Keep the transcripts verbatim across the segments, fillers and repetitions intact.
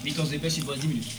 Vite, on se dépêche, il te reste dix minutes.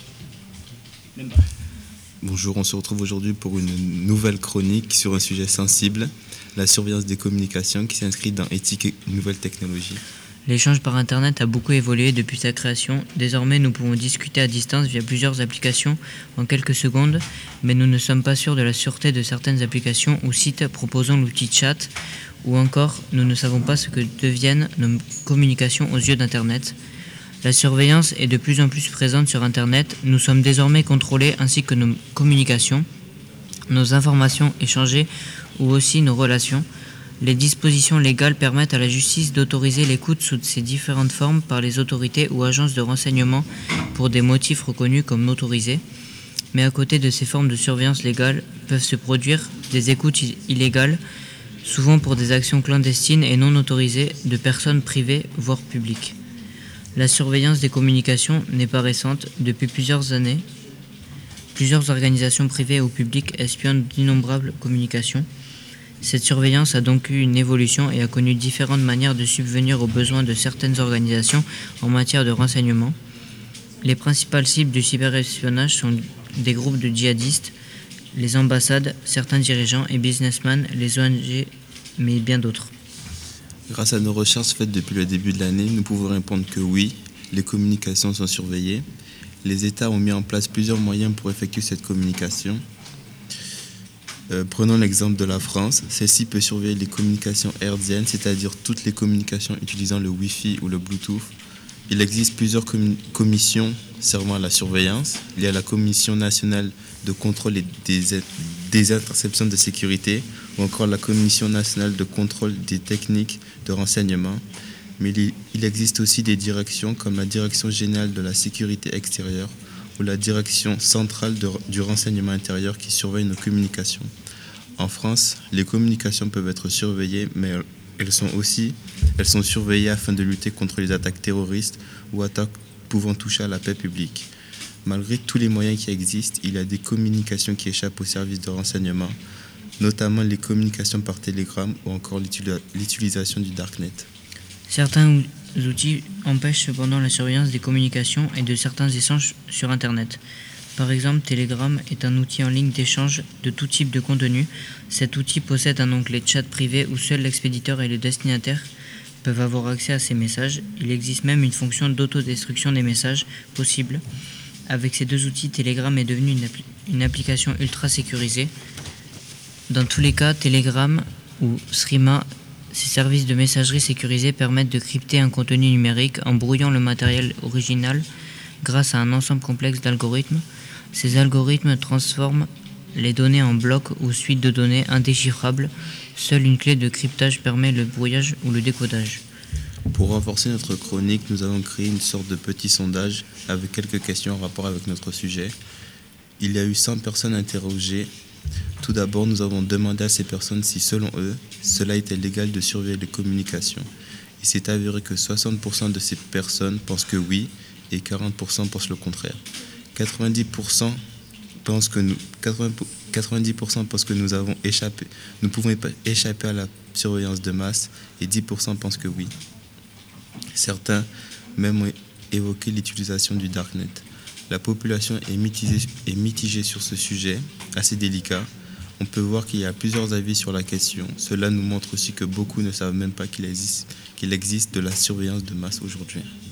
Même pas. Bonjour, on se retrouve aujourd'hui pour une nouvelle chronique sur un sujet sensible, la surveillance des communications qui s'inscrit dans éthique et nouvelles technologies. L'échange par Internet a beaucoup évolué depuis sa création. Désormais, nous pouvons discuter à distance via plusieurs applications en quelques secondes, mais nous ne sommes pas sûrs de la sûreté de certaines applications ou sites proposant l'outil chat, ou encore, nous ne savons pas ce que deviennent nos communications aux yeux d'Internet. La surveillance est de plus en plus présente sur Internet. Nous sommes désormais contrôlés ainsi que nos communications, nos informations échangées ou aussi nos relations. Les dispositions légales permettent à la justice d'autoriser l'écoute sous ses différentes formes par les autorités ou agences de renseignement pour des motifs reconnus comme autorisés. Mais à côté de ces formes de surveillance légale peuvent se produire des écoutes illégales, souvent pour des actions clandestines et non autorisées de personnes privées, voire publiques. La surveillance des communications n'est pas récente. Depuis plusieurs années, plusieurs organisations privées ou publiques espionnent d'innombrables communications. Cette surveillance a donc eu une évolution et a connu différentes manières de subvenir aux besoins de certaines organisations en matière de renseignement. Les principales cibles du cyberespionnage sont des groupes de djihadistes, les ambassades, certains dirigeants et businessmen, les O N G, mais bien d'autres. Grâce à nos recherches faites depuis le début de l'année, nous pouvons répondre que oui, les communications sont surveillées. Les États ont mis en place plusieurs moyens pour effectuer cette communication. Euh, prenons l'exemple de la France. Celle-ci peut surveiller les communications hertziennes, c'est-à-dire toutes les communications utilisant le Wi-Fi ou le Bluetooth. Il existe plusieurs com- commissions servant à la surveillance. Il y a la Commission nationale de contrôle et des, des interceptions de sécurité, ou encore la Commission nationale de contrôle des techniques de renseignement. Mais il existe aussi des directions comme la Direction générale de la sécurité extérieure ou la Direction centrale de, du renseignement intérieur qui surveille nos communications. En France, les communications peuvent être surveillées, mais elles sont aussi elles sont surveillées afin de lutter contre les attaques terroristes ou attaques pouvant toucher à la paix publique. Malgré tous les moyens qui existent, il y a des communications qui échappent aux services de renseignement, notamment les communications par télégramme ou encore l'utilisation du Darknet. Certains outils empêchent cependant la surveillance des communications et de certains échanges sur Internet. Par exemple, Telegram est un outil en ligne d'échange de tout type de contenu. Cet outil possède un onglet chat privé où seul l'expéditeur et le destinataire peuvent avoir accès à ces messages. Il existe même une fonction d'autodestruction des messages possible. Avec ces deux outils, Telegram est devenu une, appli- une application ultra sécurisée. Dans tous les cas, Telegram ou Threema, ces services de messagerie sécurisés permettent de crypter un contenu numérique en brouillant le matériel original grâce à un ensemble complexe d'algorithmes. Ces algorithmes transforment les données en blocs ou suites de données indéchiffrables. Seule une clé de cryptage permet le brouillage ou le décodage. Pour renforcer notre chronique, nous avons créé une sorte de petit sondage avec quelques questions en rapport avec notre sujet. Il y a eu cent personnes interrogées. Tout d'abord, nous avons demandé à ces personnes si, selon eux, cela était légal de surveiller les communications. Il s'est avéré que soixante pour cent de ces personnes pensent que oui et quarante pour cent pensent le contraire. quatre-vingt-dix pour cent pensent que nous, quatre-vingt-dix pour cent pensent que nous avons échappé, nous pouvons échapper à la surveillance de masse et dix pour cent pensent que oui. Certains même ont évoqué l'utilisation du Darknet. La population est mitigée, est mitigée sur ce sujet, assez délicat. On peut voir qu'il y a plusieurs avis sur la question. Cela nous montre aussi que beaucoup ne savent même pas qu'il existe, qu'il existe de la surveillance de masse aujourd'hui.